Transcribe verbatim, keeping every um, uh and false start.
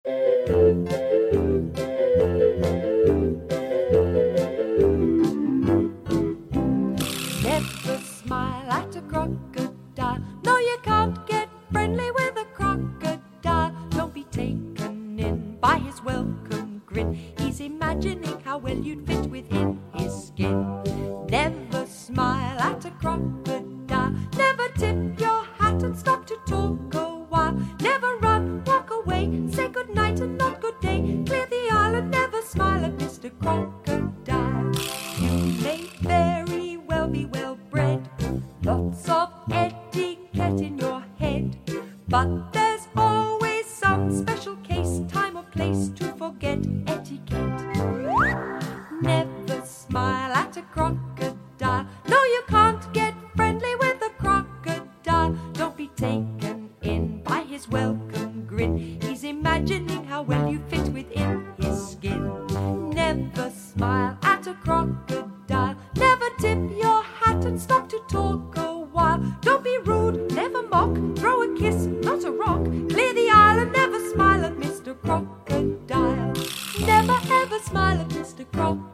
Never smile at a crocodile. No, you can't get friendly with a crocodile. Don't be taken in by his welcome grin. He's imagining how well you'd fit within his skin. Never smile at a crocodile. Never tip your hat and stop to talk a while. Never run, walk away, say good night and not good day. Clear the aisle and never smile at Mister Crocodile. You may very well be well bred, lots of etiquette in your head, but there's always some special case, time or place to forget etiquette. Never smile at a crocodile. No, you can't get friendly with a crocodile. Don't be taken in by his welcome grin. He's imagining how well you fit within his skin. Never smile at a crocodile. Never tip your hat and stop to talk a while. Don't be rude, never mock. Throw a kiss, not a rock. Clear the aisle and never smile at Mister Crocodile. Never ever smile at Mister Crocodile.